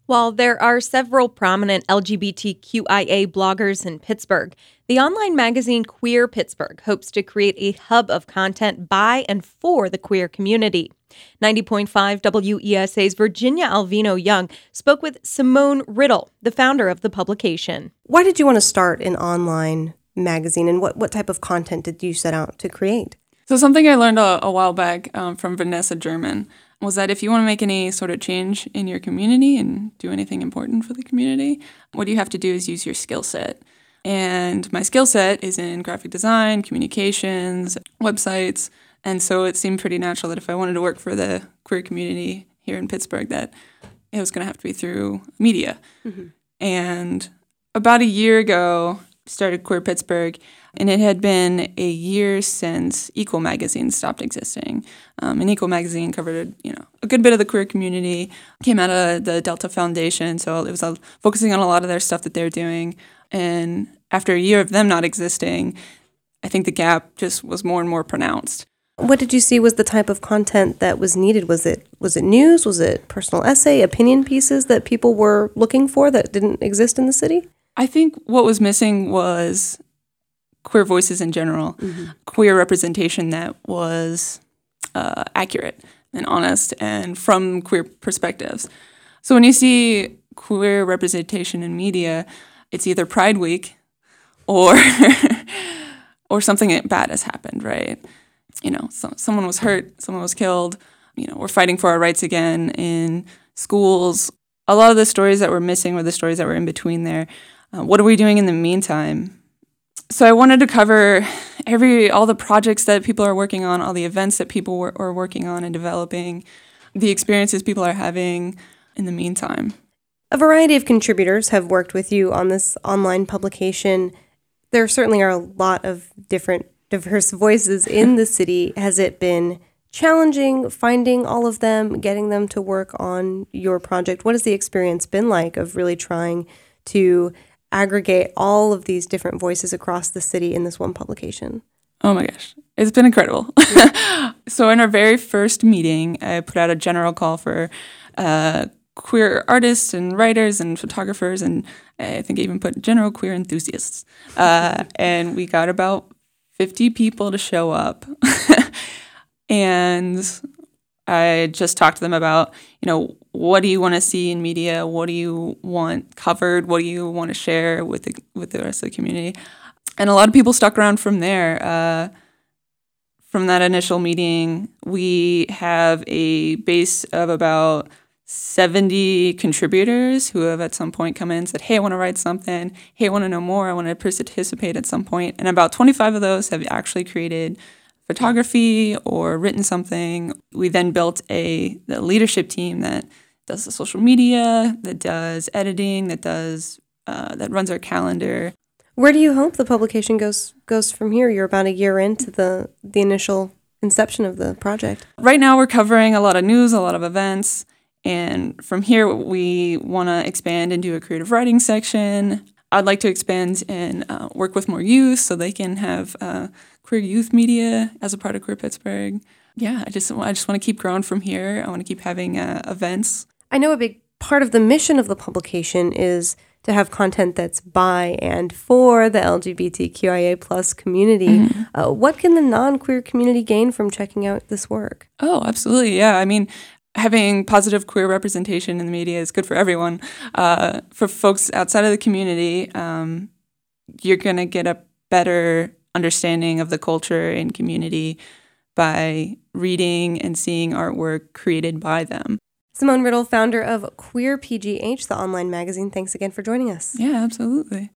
While there are several prominent LGBTQIA bloggers in Pittsburgh, the online magazine Queer Pittsburgh hopes to create a hub of content by and for the queer community. 90.5 WESA's Virginia Alvino Young spoke with Simone Riddle, the founder of the publication. Why did you want to start an online magazine, and what type of content did you set out to create? So something I learned a while back from Vanessa German was that if you want to make any sort of change in your community and do anything important for the community, what you have to do is use your skill set. And my skill set is in graphic design, communications, websites. And so it seemed pretty natural that if I wanted to work for the queer community here in Pittsburgh, that it was going to have to be through media. Mm-hmm. And about a year ago, started Queer Pittsburgh, and it had been a year since Equal Magazine stopped existing. And Equal Magazine covered, a good bit of the queer community, came out of the Delta Foundation, so it was focusing on a lot of their stuff that they're doing. And after a year of them not existing, I think the gap just was more and more pronounced. What did you see was the type of content that was needed? Was it news? Was it personal essay, opinion pieces that people were looking for that didn't exist in the city? I think what was missing was queer voices in general, queer representation that was accurate and honest and from queer perspectives. So when you see queer representation in media, it's either Pride Week or or something bad has happened, right? Someone was hurt, someone was killed, we're fighting for our rights again in schools. A lot of the stories that were missing were the stories that were in between there. What are we doing in the meantime? So I wanted to cover all the projects that people are working on, all the events that people are working on and developing, the experiences people are having in the meantime. A variety of contributors have worked with you on this online publication. There certainly are a lot of diverse voices in the city. Has it been challenging finding all of them, getting them to work on your project? What has the experience been like of really trying to aggregate all of these different voices across the city in this one publication? Oh my gosh, it's been incredible. So in our very first meeting, I put out a general call for queer artists and writers and photographers, and I think I even put general queer enthusiasts. And we got about 50 people to show up. And I just talked to them about, what do you want to see in media? What do you want covered? What do you want to share with the rest of the community? And a lot of people stuck around from there. From that initial meeting, we have a base of about 70 contributors who have at some point come in and said, hey, I want to write something. Hey, I want to know more. I want to participate at some point. And about 25 of those have actually created photography or written something. We then built the leadership team that does the social media, that does editing, that runs our calendar. Where do you hope the publication goes from here? You're about a year into the initial inception of the project. Right now we're covering a lot of news, a lot of events, and from here we want to expand and do a creative writing section. I'd like to expand and work with more youth so they can have queer youth media as a part of Queer Pittsburgh. Yeah, I just want to keep growing from here. I want to keep having events. I know a big part of the mission of the publication is to have content that's by and for the LGBTQIA plus community. Mm-hmm. What can the non-queer community gain from checking out this work? Oh, absolutely. Yeah. I mean, having positive queer representation in the media is good for everyone. For folks outside of the community, you're going to get a better understanding of the culture and community by reading and seeing artwork created by them. Simone Riddle, founder of Queer PGH, the online magazine. Thanks again for joining us. Yeah, absolutely.